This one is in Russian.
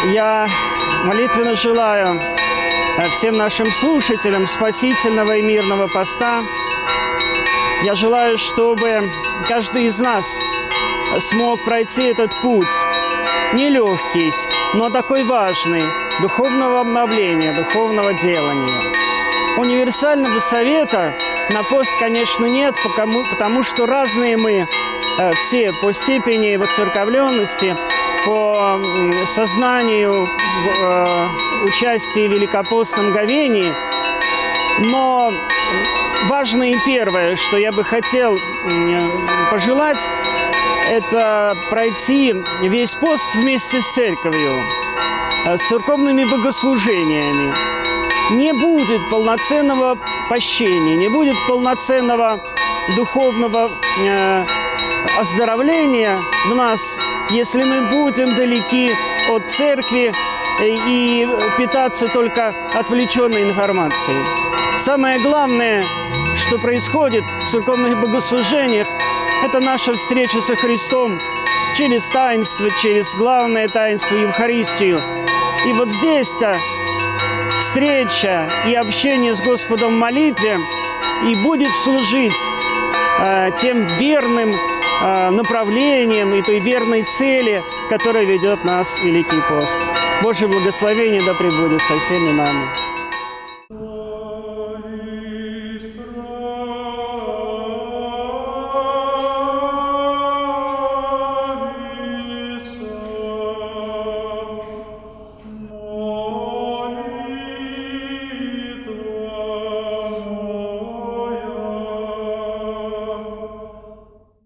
Я молитвенно желаю всем нашим слушателям спасительного и мирного поста. Я желаю, чтобы каждый из нас смог пройти этот путь, нелегкий, но такой важный, духовного обновления, духовного делания. Универсального совета на пост, конечно, нет, потому что разные мы все по степени воцерковленности, по сознанию участия в великопостном говении. Но важно и первое, что я бы хотел пожелать, это пройти весь пост вместе с церковью, с церковными богослужениями. Не будет полноценного пощения, не будет полноценного духовного оздоровления в нас, если мы будем далеки от церкви и питаться только отвлеченной информацией. Самое главное, что происходит в церковных богослужениях, это наша встреча со Христом через таинство, через главное таинство Евхаристию. И вот здесь-то встреча и общение с Господом в молитве и будет служить тем верным направлением и той верной цели, которая ведет нас в Великий пост. Божье благословение да пребудет со всеми нами.